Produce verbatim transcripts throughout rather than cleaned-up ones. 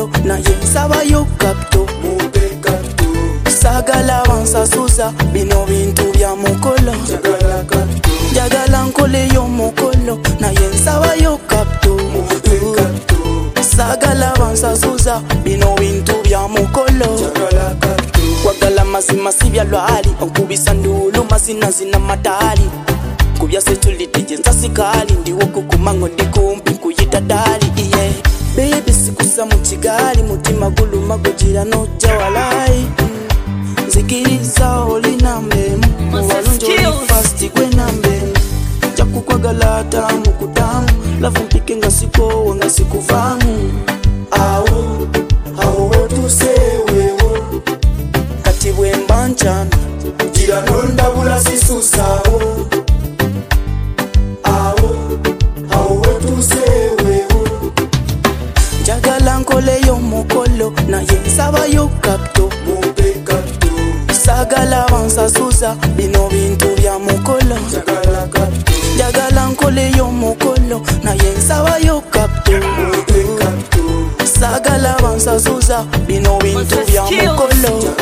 mukolo naye nsabayo kapto. Sagala bansasuza bino bintu bya mukolo. Njagala nkoleyo mukolo naye nsabayo kapto. Sagala bansasuza bino bintu bya mukolo. Kwagala mazima sibya lwali okubisa ndulu mazina zina matali. Kubya setulite jenza sikali ndiwo kukumango ndikumpi kuyita dali iye. Baby sikusa muchigali mutima guluma gujira noja walai. Zikiriza oli nambemu muwalunjo oli fasti kwe nambemu. Jaku kwagala tamu kutamu lafu mpike nga sikowe nga sikufamu. Awo, awo wetu sewewo kati bwemba nchana jira nondabula sisusawo. Awo, awo wetu sewewo njagala nkoleyo mukolo naye nsabayo kapto. Sagala bansasuza bino bintu bya mukolo. Njagala nkoleyo mukolo naye nsabayo kapto. Sagala bansasuza bino bintu bya mukolo.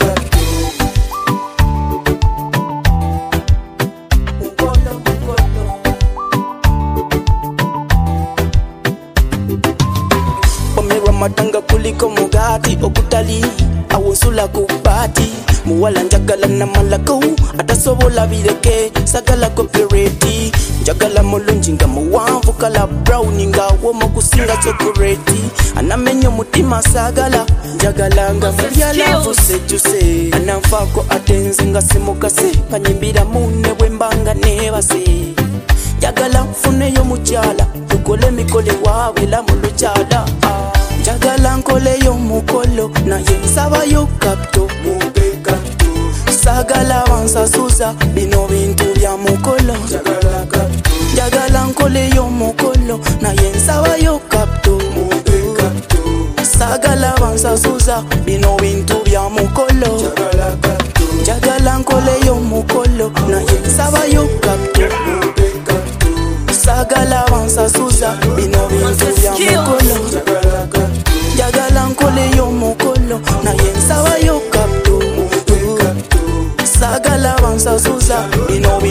Omerwa matanga kuliko mugati okutali awusula kupati. Muwala njagala na malako atasobola bireke sagala copyright. Njagala mulungi nga muwanvu kala brown nga womo kusinga chocolate. Anamenyo mutima sagala njagala nga mulya lavu sejuse. Ananfako atenze nga simukase kanyimbira mune bwembanga nebase. Njagala mfuneyo muchala tukole mikole wawe la muluchala. Njagala nkoleyo mukolo naye nsabayo kapto. Sagala bansasuza bino bintu bya mukolo. Njagala nkoleyo mukolo naye nsabayo kapto. Sagala bansasuza bino bintu bya mukolo. Njagala nkoleyo mukolo naye nsabayo kapto. Sagala bansasuza bino bintu bya mukolo. Njagala nkoleyo mukolo naye nsabayo kapto. Sagala bansasuza bino